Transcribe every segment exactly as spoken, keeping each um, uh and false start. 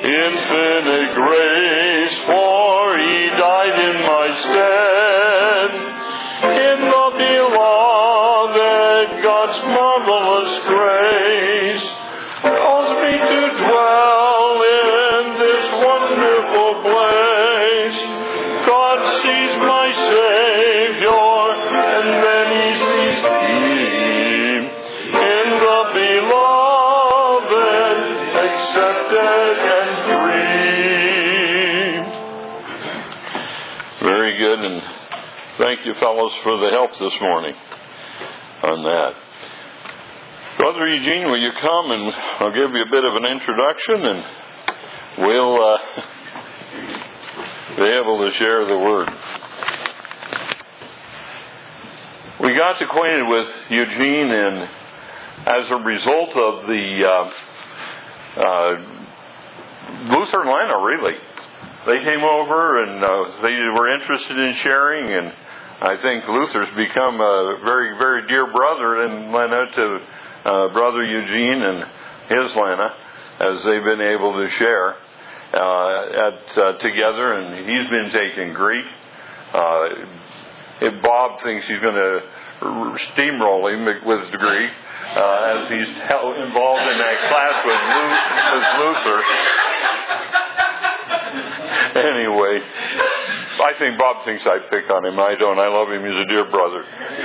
infinite grace, for He died in my stead. In the beloved, God's marvelous grace, calls me to dwell in this wonderful place. God sees my Savior, and then He sees me. In the beloved, accepted and free. Very good, and thank you, fellows, for the help this morning on that. Brother Eugene, will you come and I'll give you a bit of an introduction, and we'll uh, be able to share the word. We got acquainted with Eugene, and as a result of the uh, uh, Lutheran Atlanta, really. They came over and uh, they were interested in sharing, and I think Luther's become a very, very dear brother in Atlanta to uh, Brother Eugene and his Atlanta, as they've been able to share uh, at uh, together, and he's been taking Greek. Uh, if Bob thinks he's going to steamroll him with the Greek, uh, as he's involved in that class with Luther. Anyway, I think Bob thinks I pick on him. I don't. I love him. He's a dear brother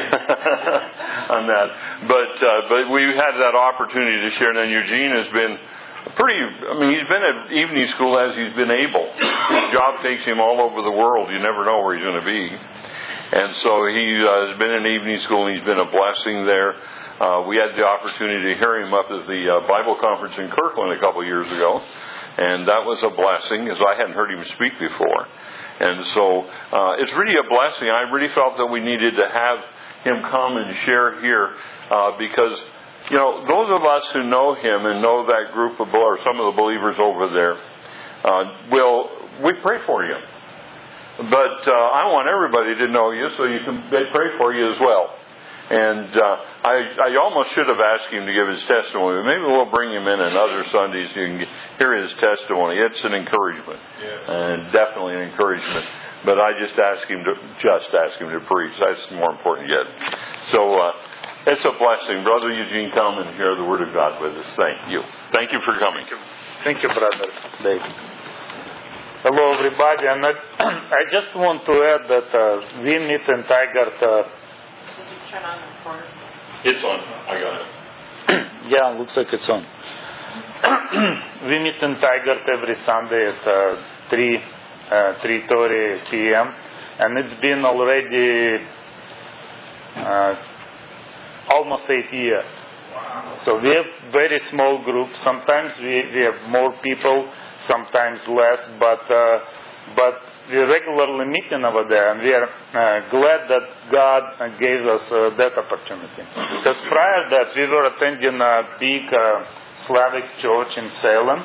on that. But uh, but we had that opportunity to share. And then Eugene has been pretty, I mean, he's been at evening school as he's been able. His job takes him all over the world. You never know where he's going to be. And so he uh, has been in evening school, and he's been a blessing there. Uh, we had the opportunity to hear him up at the uh, Bible conference in Kirkland a couple of years ago. And that was a blessing, as I hadn't heard him speak before. And so uh, it's really a blessing. I really felt that we needed to have him come and share here uh, because, you know, those of us who know him and know that group of, or some of the believers over there, uh, will, we pray for you. But uh, I want everybody to know you so you can, they pray for you as well. And uh, I, I almost should have asked him to give his testimony. Maybe we'll bring him in on other Sundays so you can hear his testimony. It's an encouragement, yeah. And definitely an encouragement. But I just ask him to just ask him to preach. That's more important yet. So uh, it's a blessing, Brother Eugene. Come and hear the Word of God with us. Thank you. Thank you for coming. Thank you, Brother David. Hello, everybody. And I, I just want to add that uh, we meet in Tigard. Uh, Turn on the recorder. It's on. I got it. Yeah, looks like it's on. We meet in Tigard every Sunday at uh, three three thirty p.m. and it's been already uh, almost eight years. So we have very small groups. Sometimes we, we have more people, sometimes less, but uh, but we regularly meeting over there, and we are uh, glad that God uh, gave us uh, that opportunity. Because prior to that, we were attending a big uh, Slavic church in Salem,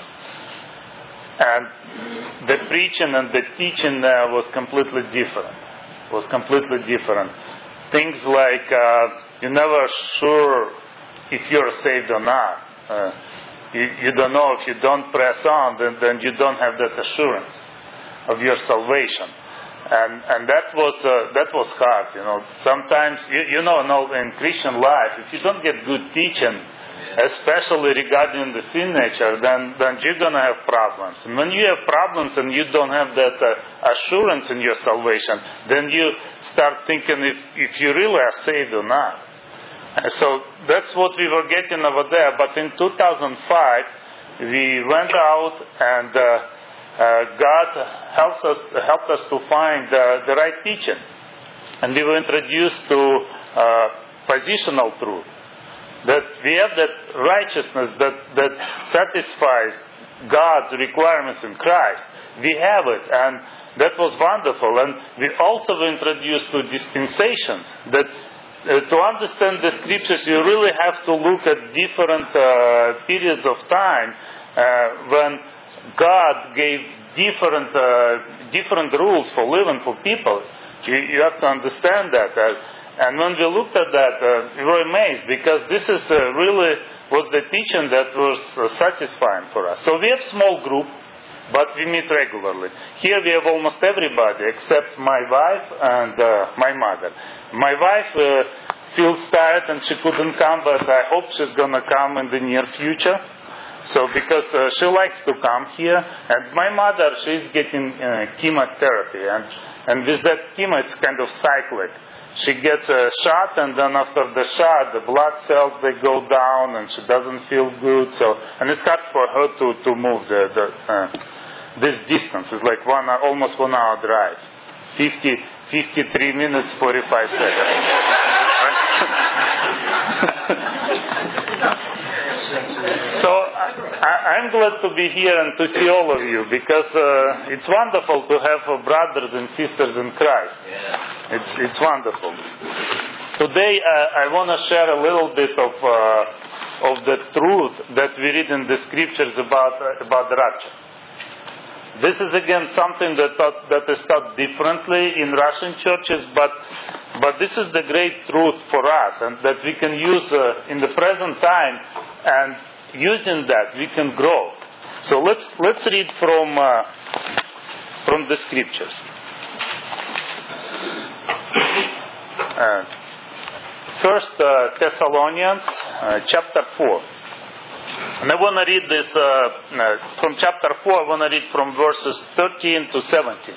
and the preaching and the teaching there was completely different. Was completely different. Things like uh, you're never sure if you're saved or not. Uh, you, you don't know if you don't press on, then, then you don't have that assurance of your salvation, and and that was uh, that was hard. You know, sometimes you, you know, in Christian life, if you don't get good teaching, especially regarding the sin nature, then then you're gonna have problems. And when you have problems and you don't have that uh, assurance in your salvation, then you start thinking if if you really are saved or not. And so that's what we were getting over there. But in two thousand five, we went out and. Uh, Uh, God helps us helped us to find uh, the right teaching, and we were introduced to uh, positional truth, that we have that righteousness that that satisfies God's requirements in Christ. We have it, and that was wonderful. And we also were introduced to dispensations. That uh, to understand the scriptures, you really have to look at different uh, periods of time uh, when God gave different uh, different rules for living for people. You, you have to understand that. Uh, and when we looked at that, uh, we were amazed because this is uh, really was the teaching that was uh, satisfying for us. So we have small group. but we meet regularly. Here we have almost everybody except my wife and uh, my mother. My wife uh, feels tired and she couldn't come, but I hope she's gonna come in the near future. So because uh, she likes to come here, and my mother, she's getting uh, chemotherapy, and and with that chemo it's kind of cyclic. She gets a shot, and then after the shot, the blood cells they go down, and she doesn't feel good. So and it's hard for her to to move the the uh, this distance. It's like one almost one hour drive, fifty, fifty-three minutes forty-five seconds. So I, I'm glad to be here and to see all of you, because uh, it's wonderful to have uh, brothers and sisters in Christ. It's it's wonderful. Today uh, I want to share a little bit of uh, of the truth that we read in the scriptures about uh, about the rapture. This is again something that taught, that is taught differently in Russian churches, but but this is the great truth for us, and that we can use uh, in the present time, and using that we can grow. So let's let's read from uh, from the scriptures. Uh, first uh, Thessalonians uh, chapter four. And I want to read this uh, uh, from chapter four. I want to read from verses thirteen to seventeen.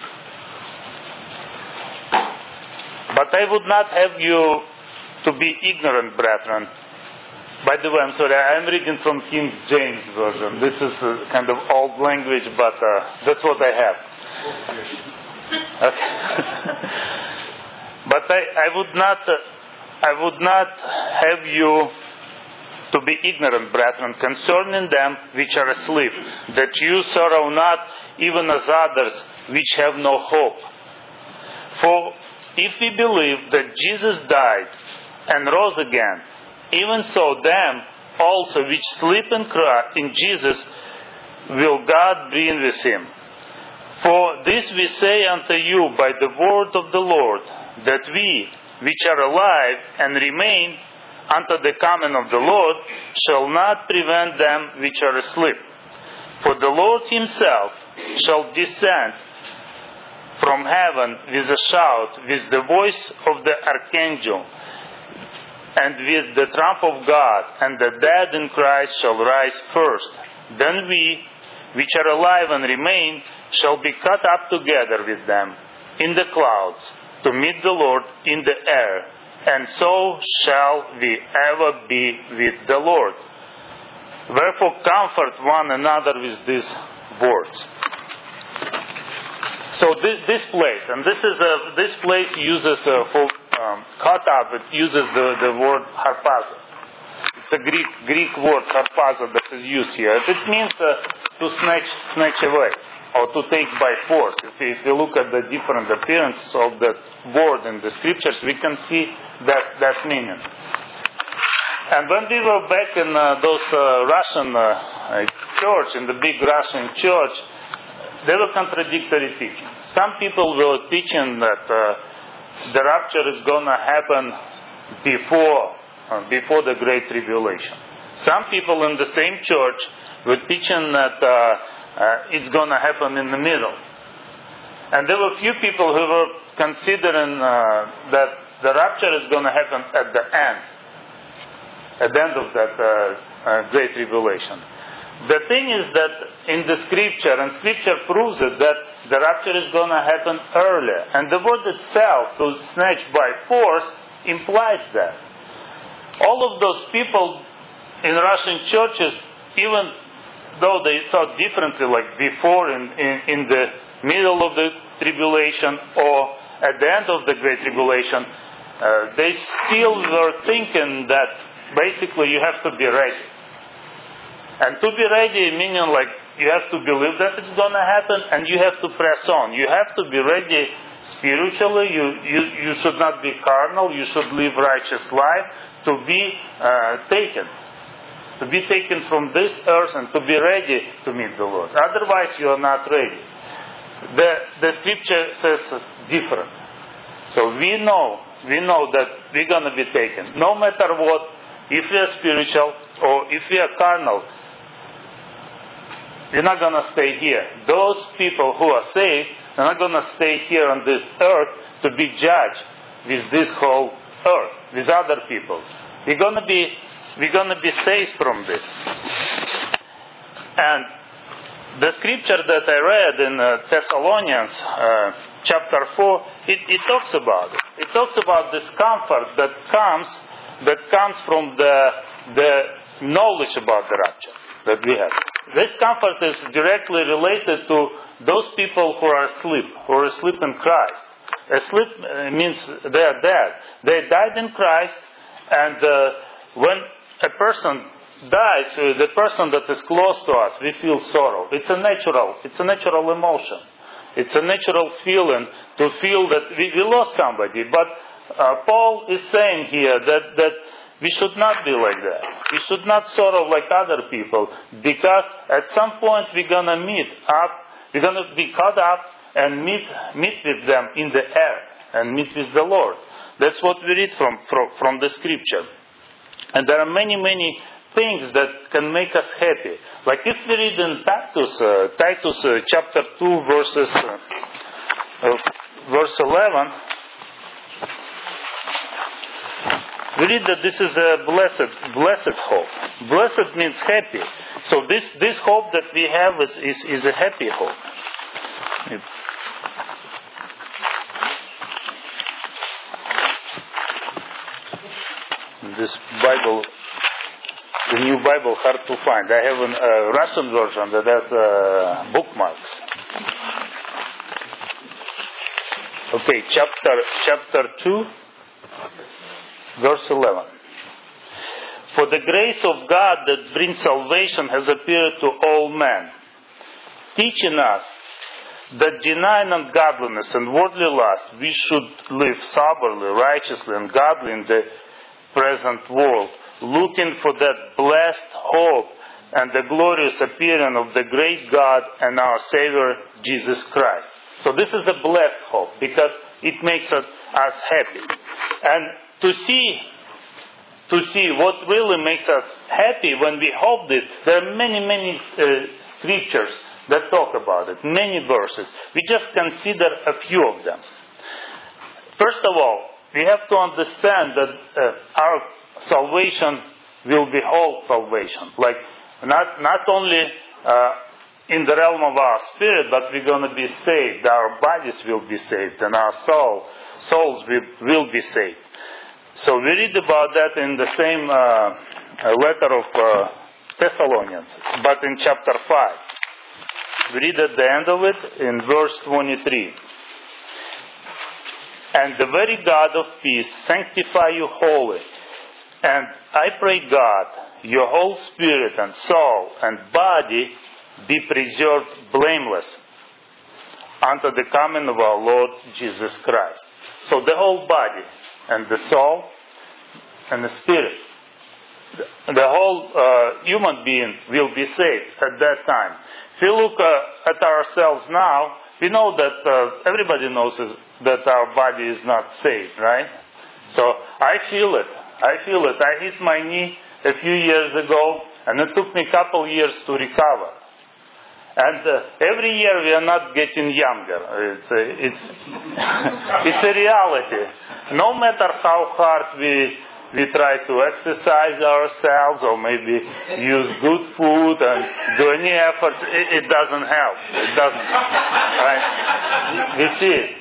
But I would not have you to be ignorant, brethren. By the way, I'm sorry, I'm reading from King James Version. This is a kind of old language, but uh, that's what I have. Okay. But I, I would not, uh, I would not have you to be ignorant, brethren, concerning them which are asleep, that you sorrow not, even as others which have no hope. For if we believe that Jesus died and rose again, even so them also which sleep in Christ, in Jesus, will God bring with him. For this we say unto you by the word of the Lord, that we which are alive and remain unto the coming of the Lord shall not prevent them which are asleep. For the Lord himself shall descend from heaven with a shout, with the voice of the archangel, and with the trump of God, and the dead in Christ shall rise first. Then we, which are alive and remain, shall be caught up together with them in the clouds, to meet the Lord in the air, and so shall we ever be with the Lord. Wherefore comfort one another with these words. So this, this place, and this is a this place uses a, for um, caught up. It uses the, the word harpazo. It's a Greek Greek word harpazo that is used here. It means uh, to snatch snatch away, or to take by force. If we, if we look at the different appearances of that word in the scriptures, we can see that that meaning. And when we were back in uh, those uh, Russian uh, church, in the big Russian church, there were contradictory teachings. Some people were teaching that uh, the rapture is going to happen before uh, before the Great Tribulation. Some people in the same church were teaching that uh, uh, it's going to happen in the middle. And there were few people who were considering uh, that the rapture is going to happen at the end, at the end of that uh, uh, Great Tribulation. The thing is that in the scripture, and scripture proves it, that the rapture is going to happen earlier. And the word itself, to snatch by force, implies that. All of those people in Russian churches, even though they thought differently, like before in, in, in the middle of the tribulation or at the end of the Great Tribulation, uh, they still were thinking that basically you have to be ready. And to be ready, meaning like you have to believe that it's going to happen, and you have to press on. You have to be ready spiritually. You you, you should not be carnal. You should live righteous life to be uh, taken, to be taken from this earth and to be ready to meet the Lord. Otherwise, you are not ready. The the scripture says different. So we know we know that we're going to be taken, no matter what. If we are spiritual or if we are carnal, we're not going to stay here. Those people who are saved, they're not going to stay here on this earth to be judged with this whole earth, with other people. We're going to be, we're going to be saved from this. And the scripture that I read in uh, Thessalonians uh, chapter four, it, it talks about it. It talks about this comfort that comes that comes from the the knowledge about the rapture that we have. This comfort is directly related to those people who are asleep, who are asleep in Christ. Asleep uh, means they are dead. They died in Christ, and uh, when a person dies, uh, the person that is close to us, we feel sorrow. It's a natural, it's a natural emotion. It's a natural feeling to feel that we, we lost somebody. But uh, Paul is saying here that, that we should not be like that. We should not sorrow like other people, because at some point we're going to meet up, we're going to be caught up and meet meet with them in the air and meet with the Lord. That's what we read from, from, from the scripture. And there are many, many things that can make us happy. Like if we read in Titus, uh, Titus uh, chapter two, verses, uh, uh, verse eleven, we read that this is a blessed, blessed hope. Blessed means happy. So this, this hope that we have is, is, is a happy hope. It, this Bible, the new Bible, hard to find. I have a uh, Russian version that has uh, bookmarks. Okay, chapter chapter two, verse eleven. For the grace of God that brings salvation has appeared to all men, teaching us that denying ungodliness and worldly lust, we should live soberly, righteously, and godly in the present world, looking for that blessed hope and the glorious appearing of the great God and our Savior, Jesus Christ. So this is a blessed hope, because it makes us, us happy. And to see, to see what really makes us happy when we hope this, there are many, many uh, scriptures that talk about it, many verses. We just consider a few of them. First of all, we have to understand that uh, our salvation will be whole salvation. Like, not not only uh, in the realm of our spirit, but we're going to be saved. Our bodies will be saved, and our soul, souls will, will be saved. So we read about that in the same uh, letter of uh, Thessalonians, but in chapter five. We read at the end of it in verse twenty-three. And the very God of peace sanctify you wholly. And I pray God, your whole spirit and soul and body be preserved blameless unto the coming of our Lord Jesus Christ. So the whole body and the soul and the spirit, the whole uh, human being will be saved at that time. If you look uh, at ourselves now, we know that uh, everybody knows is, that our body is not saved, right? So I feel it. I feel it. I hit my knee a few years ago, and it took me a couple years to recover. And uh, every year we are not getting younger. It's a, it's it's a reality. No matter how hard we we try to exercise ourselves, or maybe use good food and do any efforts, it, it doesn't help. It doesn't. Right? We see it.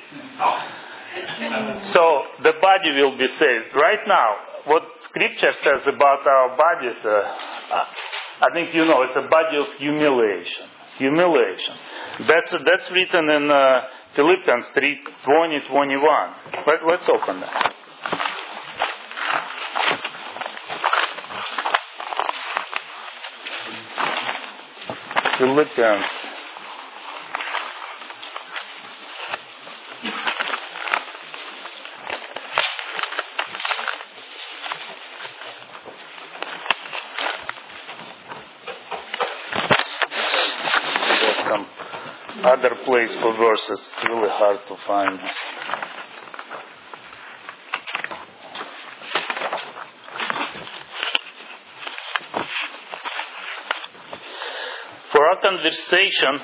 So the body will be saved. Right now, what Scripture says about our bodies, uh, I think you know, it's a body of humiliation. Humiliation. That's that's written in uh, Philippians three twenty twenty-one. Let, let's open that. Philippians some other place for verses. It's really hard to find. For our conversation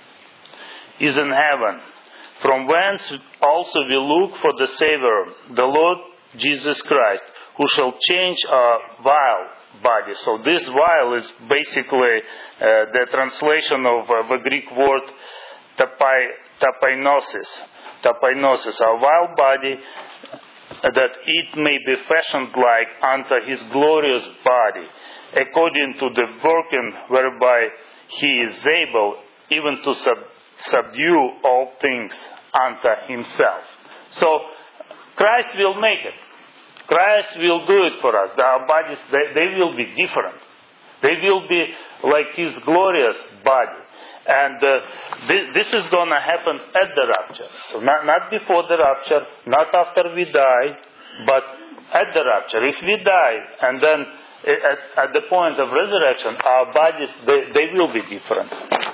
is in heaven, from whence also we look for the Savior, the Lord Jesus Christ, who shall change our vile body. So this vile is basically uh, the translation of uh, the Greek word tapai, tapainosis. Tapainosis, our vile body, that it may be fashioned like unto his glorious body, according to the working whereby he is able even to sub- subdue all things unto himself. So Christ will make it. Christ will do it for us. Our bodies, they, they will be different. They will be like his glorious body. And uh, this, this is going to happen at the rapture. So not, not before the rapture, not after we die, but at the rapture. If we die and then at, at the point of resurrection, our bodies, they, they will be different.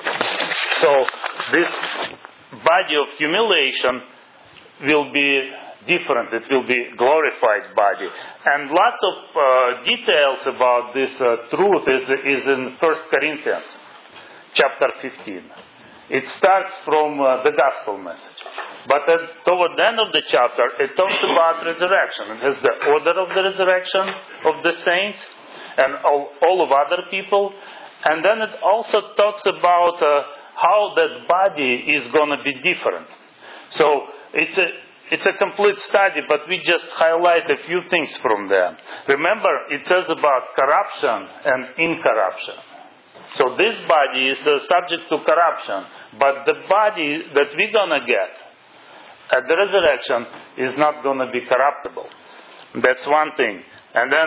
So this body of humiliation will be different. It will be glorified body. And lots of uh, details about this uh, truth is, is in First Corinthians chapter fifteen. It starts from uh, the gospel message. But at, toward the end of the chapter, it talks about resurrection. It has the order of the resurrection of the saints and all, all of other people. And then it also talks about uh, how that body is going to be different. So it's a It's a complete study, but we just highlight a few things from there. Remember, it says about corruption and incorruption. So this body is uh, subject to corruption, but the body that we're going to get at the resurrection is not going to be corruptible. That's one thing. And then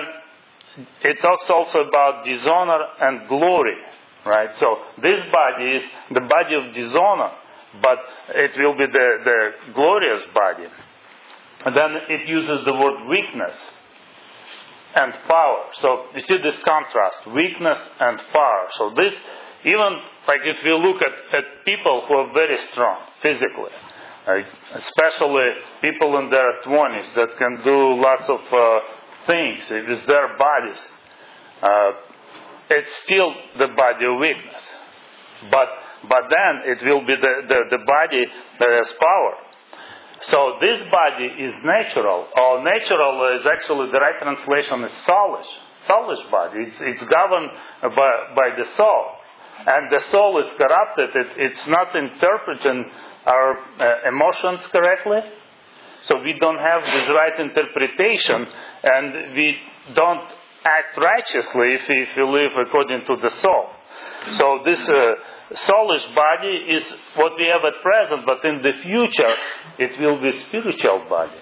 it talks also about dishonor and glory, right? So this body is the body of dishonor, but it will be the, the glorious body. And then it uses the word weakness and power. So you see this contrast, weakness and power. So this, even like if you look at, at people who are very strong physically, right? Especially people in their twenties that can do lots of uh, things with their bodies, uh, it's still the body of weakness. But But then it will be the, the, the body that has power. So this body is natural. Or natural is actually, the right translation is soulish. Soulish body. It's, it's governed by, by the soul. And the soul is corrupted. It, it's not interpreting our uh, emotions correctly. So we don't have this right interpretation. And we don't act righteously if we, if we live according to the soul. So this uh, soulish body is what we have at present, but in the future it will be spiritual body.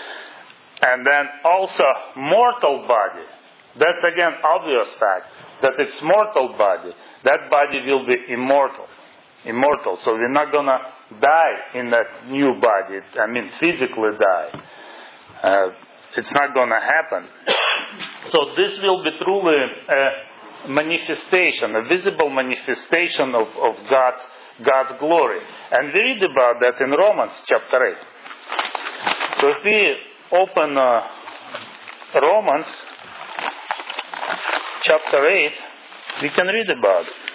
And then also mortal body. That's again obvious fact that it's mortal body. That body will be immortal. Immortal. So we're not gonna die in that new body. I mean physically die. Uh, it's not gonna happen. So this will be truly uh, manifestation, a visible manifestation of, of God's, God's glory. And we read about that in Romans chapter eight. So if we open uh, Romans chapter eight, we can read about it.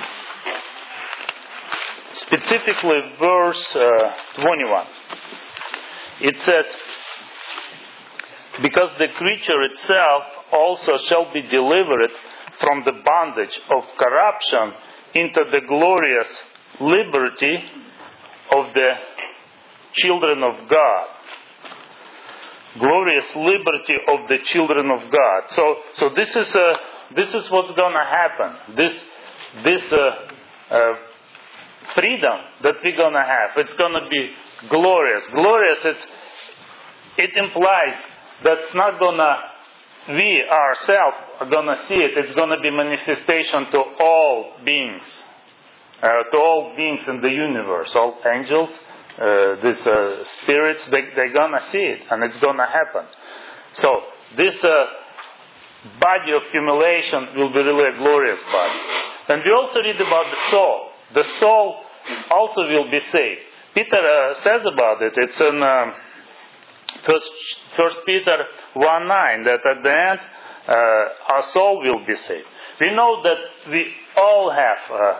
Specifically verse uh, twenty-one. It says, because the creature itself also shall be delivered from the bondage of corruption into the glorious liberty of the children of God. Glorious liberty of the children of God. So, so this is uh, this is what's going to happen. This this uh, uh, freedom that we're going to have. It's going to be glorious. Glorious. It's it implies that's not going to. We ourselves are going to see it. It's going to be manifestation to all beings, uh, to all beings in the universe, all angels, uh, these uh, spirits. They, they're going to see it, and it's going to happen. So this uh, body of humiliation will be really a glorious body. And we also read about the soul. The soul also will be saved. Peter uh, says about it. It's in. Um, First, First Peter one nine, that at the end uh, our soul will be saved. We know that we all have uh,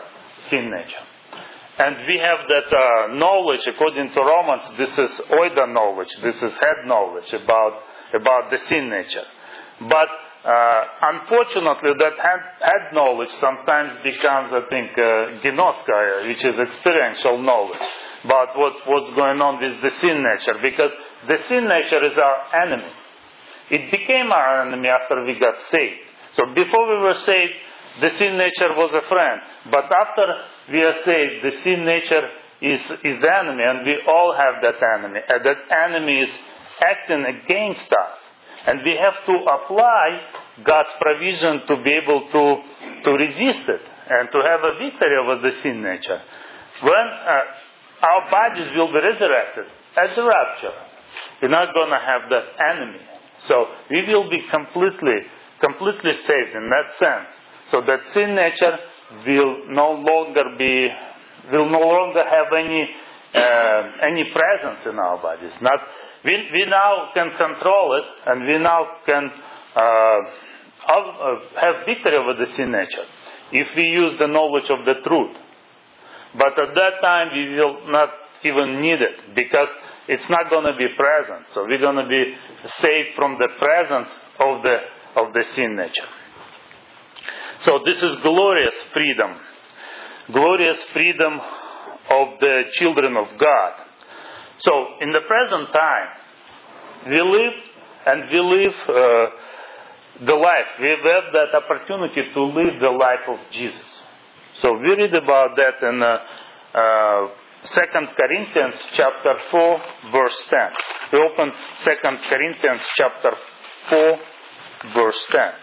sin nature. And we have that uh, knowledge, according to Romans, this is oida knowledge, this is head knowledge about, about the sin nature. But uh, unfortunately, that head, head knowledge sometimes becomes, I think, uh, ginoskaya, which is experiential knowledge about what, what's going on with the sin nature. Because the sin nature is our enemy. It became our enemy after we got saved. So before we were saved, the sin nature was a friend. But after we are saved, the sin nature is, is the enemy, and we all have that enemy. And that enemy is acting against us. And we have to apply God's provision to be able to, to resist it and to have a victory over the sin nature. When uh, our bodies will be resurrected at the rapture, we're not going to have that enemy. So we will be completely, completely saved in that sense. So that sin nature will no longer be, will no longer have any uh, any presence in our bodies. Not we we now can control it, and we now can uh, have victory over the sin nature if we use the knowledge of the truth. But at that time we will not even need it, because it's not going to be present. So we're going to be saved from the presence of the of the sin nature. So this is glorious freedom. Glorious freedom of the children of God. So in the present time, we live and we live uh, the life. We have that opportunity to live the life of Jesus. So we read about that in uh, uh, Second Corinthians chapter four, verse ten. We open Second Corinthians chapter four, verse ten.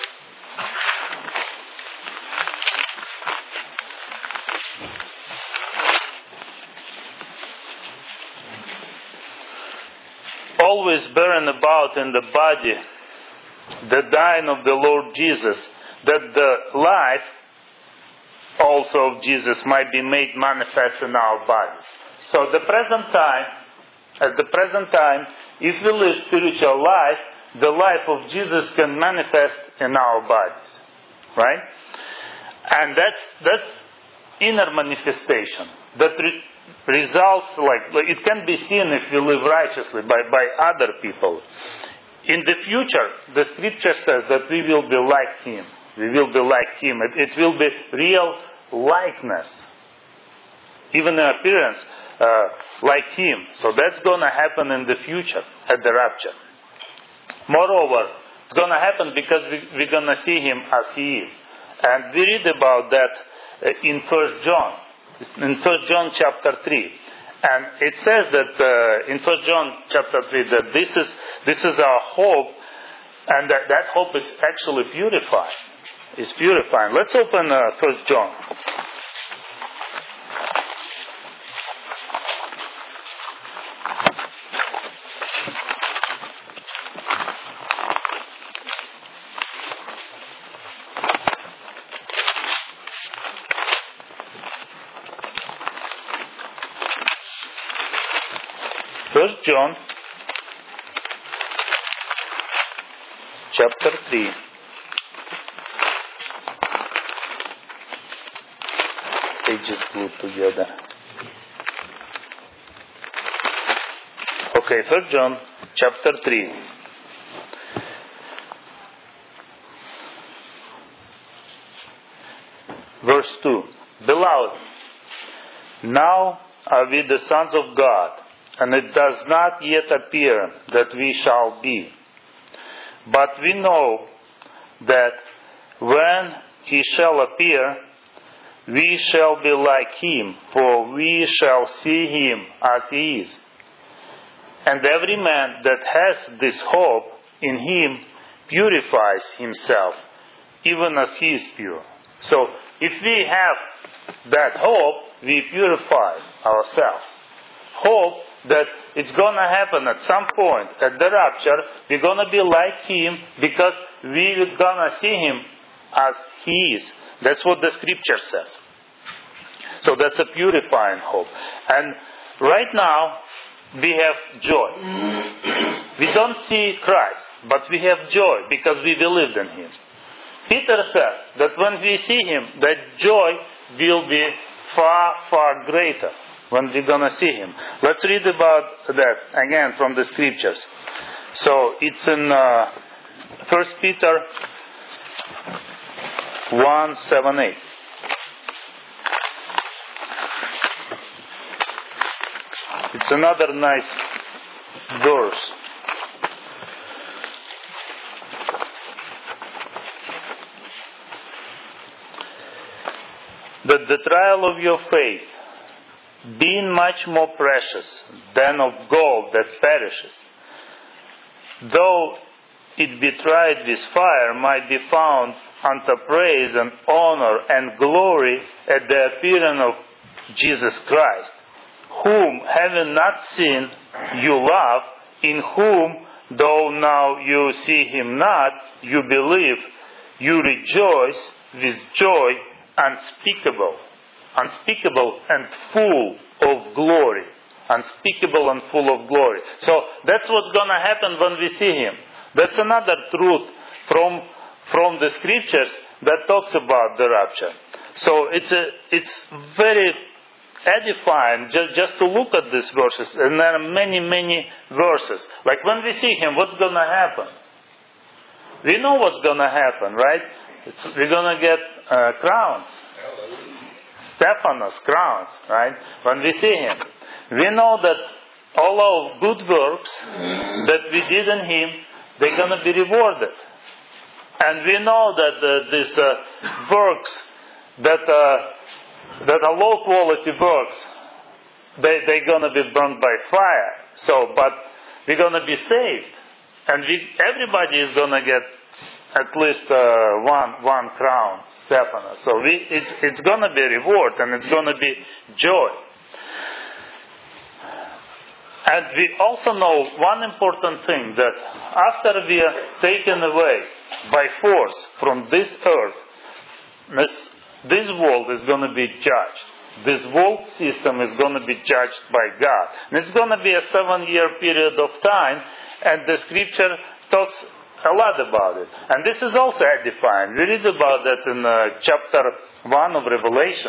Always bearing about in the body the dying of the Lord Jesus, that the life also of Jesus might be made manifest in our bodies. So the present time, at the present time, if we live spiritual life, the life of Jesus can manifest in our bodies. Right? And that's that's inner manifestation. That re- results like, like it can be seen if we live righteously by, by other people. In the future, the scripture says that we will be like Him. We will be like Him. It, it will be real likeness. Even in appearance, uh, like Him. So that's going to happen in the future, at the rapture. Moreover, it's going to happen because we, we're going to see Him as He is. And we read about that in First John. In First John chapter three. And it says that uh, in First John chapter three that this is this is our hope, and that, that hope is actually purified. Is purifying. Let's open uh, First John. First John chapter three. Pages glued together. Okay, First John chapter three. Verse two. Beloved, now are we the sons of God, and it does not yet appear that we shall be. But we know that when He shall appear, we shall be like Him, for we shall see Him as He is. And every man that has this hope in Him purifies himself, even as He is pure. So, if we have that hope, we purify ourselves. Hope that it's going to happen at some point at the rapture. We're going to be like Him because we're going to see Him as He is. That's what the scripture says. So that's a purifying hope. And right now, we have joy. We don't see Christ, but we have joy because we believed in Him. Peter says that when we see him, that joy will be far, far greater when we're going to see him. Let's read about that again from the scriptures. So it's in uh, First Peter one, seven, eight. It's another nice verse. That the trial of your faith, being much more precious than of gold that perishes, though it be tried with fire, might be found unto praise and honor and glory at the appearing of Jesus Christ, whom, having not seen, you love, in whom, though now you see him not, you believe, you rejoice with joy unspeakable, unspeakable and full of glory. Unspeakable and full of glory. So that's what's going to happen when we see him. That's another truth from from the scriptures that talks about the rapture. So it's a, it's very edifying just, just to look at these verses. And there are many, many verses. Like when we see him, what's going to happen? We know what's going to happen, right? It's, we're going to get uh, crowns. Stephanos crowns, right? When we see him. We know that all our good works that we did in him, they're going to be rewarded. And we know that uh, these uh, works that uh, that are low quality works, they, they're going to be burned by fire. So, but we're going to be saved. And we, everybody is going to get at least uh, one one crown, Stephanos. So we, it's, it's going to be a reward and it's going to be joy. And we also know one important thing, that after we are taken away by force from this earth, this, this world is going to be judged. This world system is going to be judged by God. And it's going to be a seven-year period of time, and the scripture talks a lot about it. And this is also edifying. We read about that in uh, chapter one of Revelation.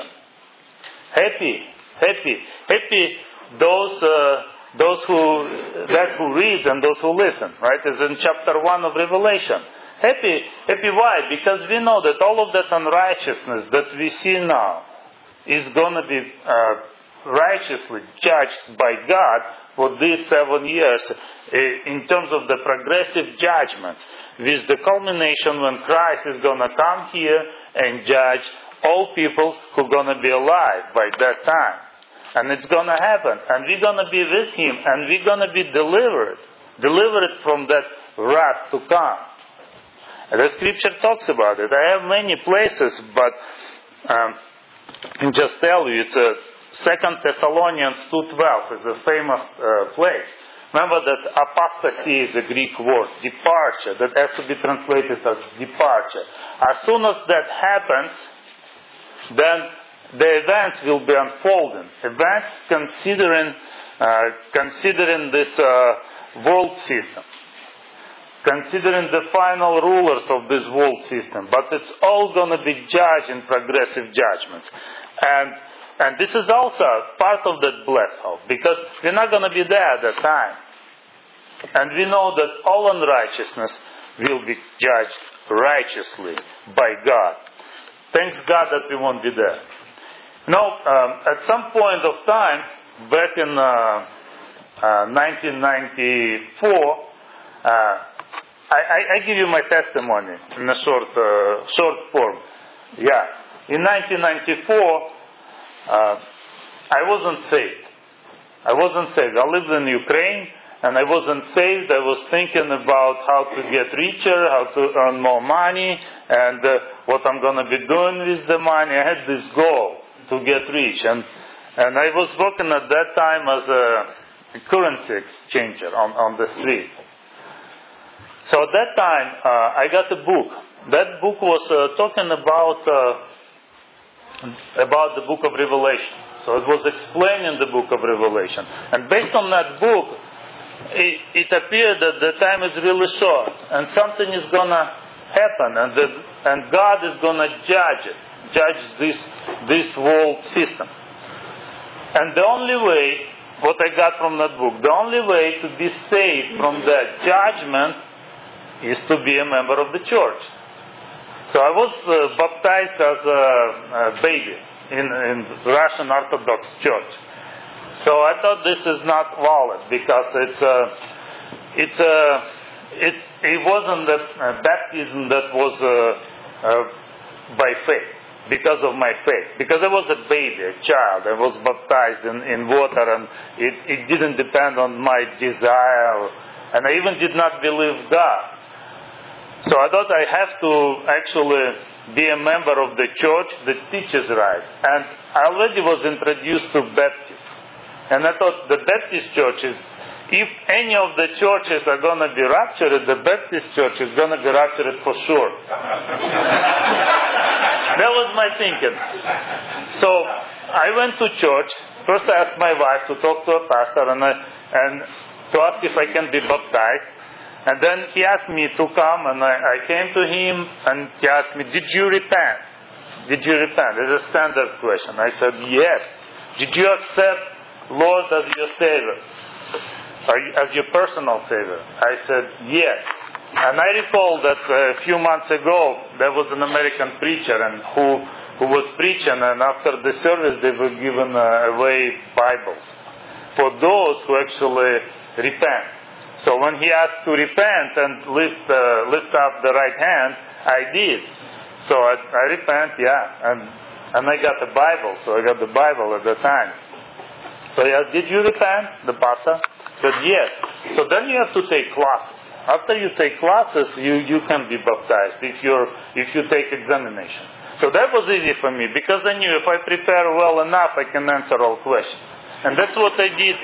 Happy, happy, happy those... Uh, Those who, that who read and those who listen, right? Is in chapter one of Revelation. Happy, happy why? Because we know that all of that unrighteousness that we see now is going to be uh, righteously judged by God for these seven years uh, in terms of the progressive judgments, with the culmination when Christ is going to come here and judge all people who are going to be alive by that time. And it's going to happen. And we're going to be with him. And we're going to be delivered. Delivered from that wrath to come. And the scripture talks about it. I have many places, but um, I can just tell you, it's a Second Thessalonians two twelve is a famous uh, place. Remember that apostasy is a Greek word. Departure. That has to be translated as departure. As soon as that happens, then the events will be unfolding. Events considering uh, considering this uh, world system, considering the final rulers of this world system. But it's all going to be judged in progressive judgments, and and this is also part of that blessed hope, because we're not going to be there at that time, and we know that all unrighteousness will be judged righteously by God. Thanks God that we won't be there. No, um, at some point of time, back in uh, uh, nineteen ninety-four, uh, I, I, I give you my testimony in a short, uh, short form. Yeah, in nineteen ninety-four, uh, I wasn't saved. I wasn't saved. I lived in Ukraine, and I wasn't saved. I was thinking about how to get richer, how to earn more money, and uh, what I'm going to be doing with the money. I had this goal to get rich, and and I was working at that time as a currency exchanger on, on the street. So at that time, uh, I got a book. That book was uh, talking about uh, about the book of Revelation. So it was explaining the book of Revelation, and based on that book, it, it appeared that the time is really short, and something is gonna happen, and the, and God is going to judge it, judge this this world system. And the only way, what I got from that book, the only way to be saved from that judgment is to be a member of the church. So I was uh, baptized as a, a baby in, in Russian Orthodox Church. So I thought this is not valid because it's a, it's a, it it wasn't that uh, baptism that was uh, uh, by faith, because of my faith. Because I was a baby, a child, I was baptized in, in water, and it, it didn't depend on my desire, and I even did not believe God. So I thought I have to actually be a member of the church that teaches right. And I already was introduced to Baptists. And I thought the Baptist churches, if any of the churches are going to be raptured, the Baptist church is going to be raptured for sure. That was my thinking. So I went to church. First I asked my wife to talk to a pastor and, I, and to ask if I can be baptized. And then he asked me to come, and I, I came to him, and he asked me, did you repent? Did you repent? It's a standard question. I said, yes. Did you accept Lord as your Savior? As your personal Savior? I said, yes. And I recall that a few months ago, there was an American preacher and who, who was preaching, and after the service, they were given away Bibles for those who actually repent. So when he asked to repent and lift uh, lift up the right hand, I did. So I, I repent, yeah, and and I got the Bible. So I got the Bible at the time. So yeah, did you repent? The pastor said yes. So then you have to take classes. After you take classes, you, you can be baptized if you're if you take examination. So that was easy for me because I knew if I prepare well enough, I can answer all questions. And that's what I did.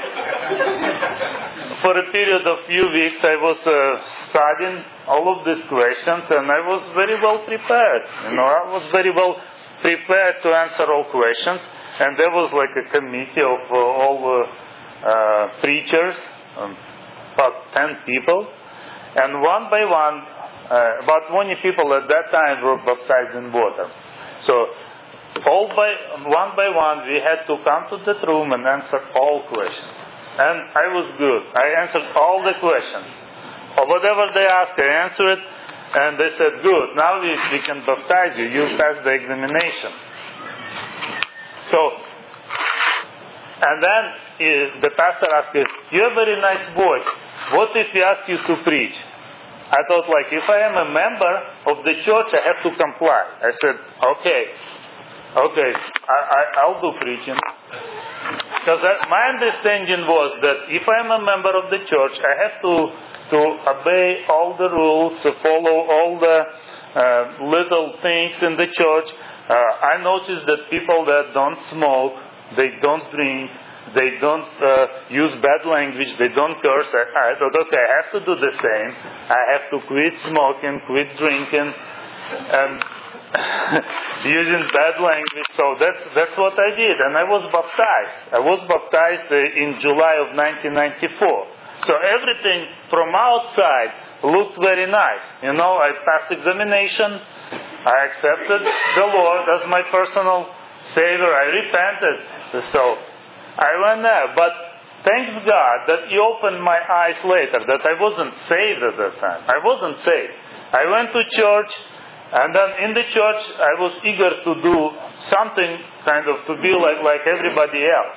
For a period of few weeks, I was uh, studying all of these questions, and I was very well prepared. You know, I was very well prepared to answer all questions. And there was like a committee of uh, all the uh, preachers, um, about ten people, and one by one, uh, about twenty people at that time were baptized in water. So. All by one by one, we had to come to that room and answer all questions. And I was good. I answered all the questions. Or whatever they asked, I answered it. And they said, good, now we, we can baptize you. You passed the examination. So, and then uh, the pastor asked me, you have a very nice voice. What if we ask you to preach? I thought, like, if I am a member of the church, I have to comply. I said, okay. Okay, I, I, I'll do preaching. Because my understanding was that if I'm a member of the church, I have to, to obey all the rules, to follow all the uh, little things in the church. Uh, I noticed that people that don't smoke, they don't drink, they don't uh, use bad language, they don't curse. I, I thought, okay, I have to do the same. I have to quit smoking, quit drinking, and using bad language. So that's that's what I did, and I was baptized. I was baptized in July of nineteen ninety-four. So everything from outside looked very nice. You know, I passed examination. I accepted the Lord as my personal Savior. I repented. So I went there. But thanks God that He opened my eyes later, that I wasn't saved at that time. I wasn't saved. I went to church. And then in the church, I was eager to do something kind of to be like, like everybody else.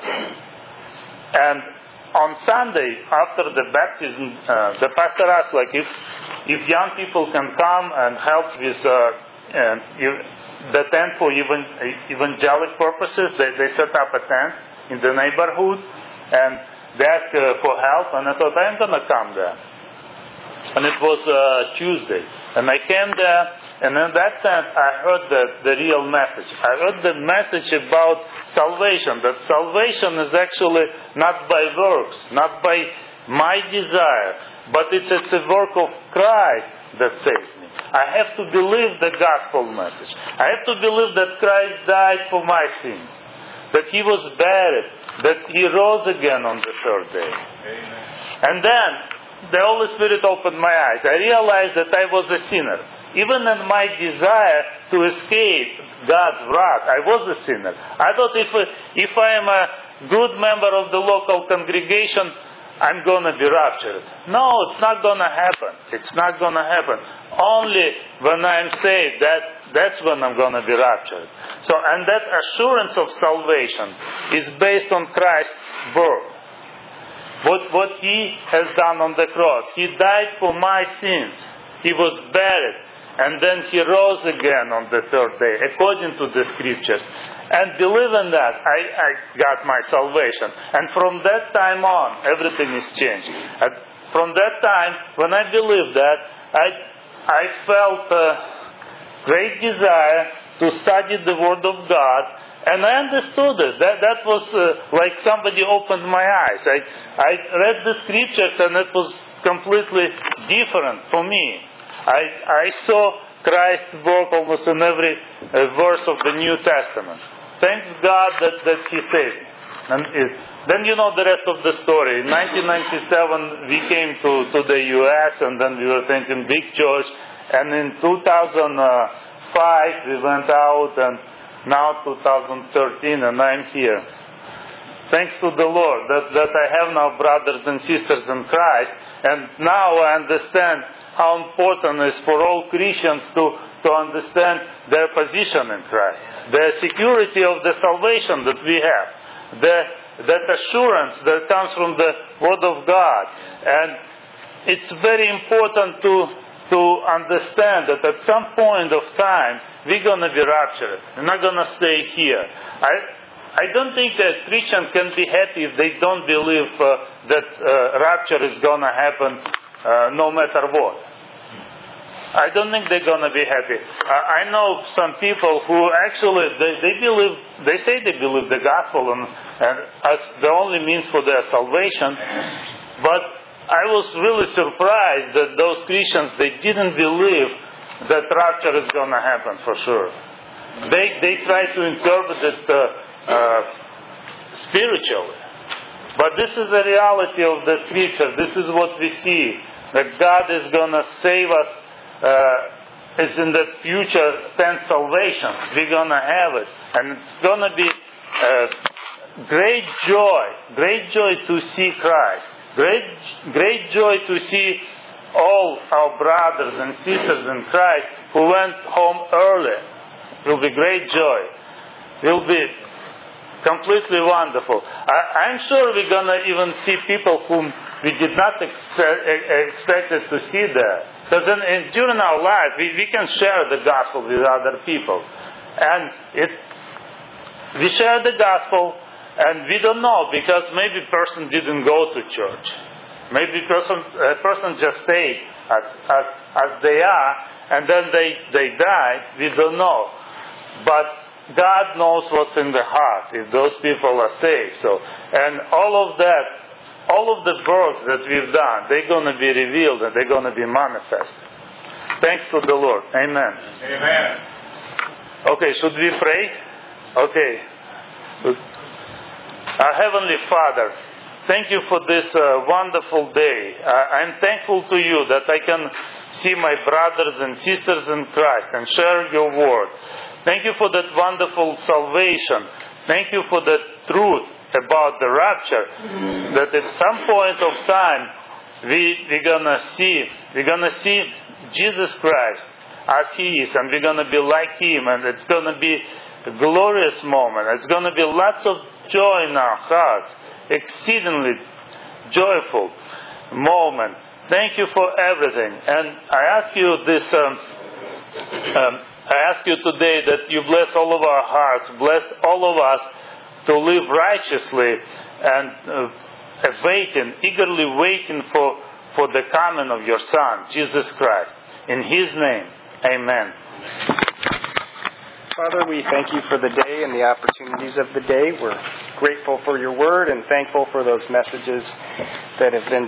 And on Sunday, after the baptism, uh, the pastor asked, like, if if young people can come and help with uh, uh, the tent for even evangelic purposes, they, they set up a tent in the neighborhood, and they asked uh, for help, and I thought, I'm going to come there. And it was uh, Tuesday. And I came there, and in that time I heard the, the real message. I heard the message about salvation, that salvation is actually not by works, not by my desire, but it's, it's a work of Christ that saves me. I have to believe the gospel message. I have to believe that Christ died for my sins, that He was buried, that He rose again on the third day. Amen. And then the Holy Spirit opened my eyes. I realized that I was a sinner. even in my desire to escape God's wrath, I was a sinner. I thought if, if I am a good member of the local congregation, I'm going to be raptured. No, it's not going to happen. It's not going to happen. Only when I'm saved, that, that's when I'm going to be raptured. So, and that assurance of salvation is based on Christ's birth. What, what He has done on the cross. He died for my sins. He was buried. And then He rose again on the third day, according to the Scriptures. And believe in that, I, I got my salvation. And from that time on, everything is changed. And from that time, when I believed that, I, I felt a great desire to study the Word of God. And I understood it. That, that was uh, like somebody opened my eyes. I, I read the Scriptures and it was completely different for me. I, I saw Christ's work almost in every uh, verse of the New Testament. Thanks God that, that He saved me. And it, then you know the rest of the story. In nineteen ninety-seven we came to, to the U S and then we were thinking big church. And in two thousand five we went out, and now two thousand thirteen and I'm here. Thanks to the Lord that, that I have now brothers and sisters in Christ. And now I understand how important it is for all Christians to, to understand their position in Christ. The security of the salvation that we have. The, that assurance that comes from the Word of God. And it's very important to, to understand that at some point of time, we're going to be raptured. We're not going to stay here. I, I don't think that Christians can be happy if they don't believe uh, that uh, rapture is going to happen uh, no matter what. I don't think they're going to be happy. Uh, I know some people who actually, they, they believe, they say they believe the gospel and, and as the only means for their salvation. But I was really surprised that those Christians, they didn't believe that rapture is going to happen for sure. They, they try to interpret it uh, uh, spiritually. But this is the reality of the Scripture. This is what we see. That God is going to save us. Uh, it's in the future tense salvation. We're going to have it. And it's going to be uh, great joy. Great joy to see Christ. Great, great joy to see all our brothers and sisters in Christ who went home early. It will be great joy. It will be completely wonderful. I, I'm sure we're going to even see people whom we did not ex- expect to see there. Because in, in, during our life, we, we can share the gospel with other people. And it, we share the gospel, and we don't know, because maybe a person didn't go to church. Maybe a person, a person just stayed as, as, as they are, and then they, they died. We don't know. But God knows what's in the heart, if those people are saved. So, and all of that, all of the works that we've done, they're going to be revealed and they're going to be manifested. Thanks to the Lord. Amen. Amen. Okay, should we pray? Okay. Our Heavenly Father, thank you for this uh, wonderful day. Uh, I'm thankful to you that I can see my brothers and sisters in Christ and share your word. Thank you for that wonderful salvation. Thank you for the truth about the rapture. That at some point of time, we, we're going to see, we're going to see Jesus Christ as He is, and we're going to be like Him, and it's going to be a glorious moment. It's going to be lots of joy in our hearts, exceedingly joyful moment. Thank you for everything. And I ask you this, um, um, I ask you today that you bless all of our hearts, bless all of us to live righteously and uh, waiting, eagerly waiting for, for the coming of your Son, Jesus Christ. In His name, amen. Father, we thank you for the day and the opportunities of the day. We're grateful for your word and thankful for those messages that have been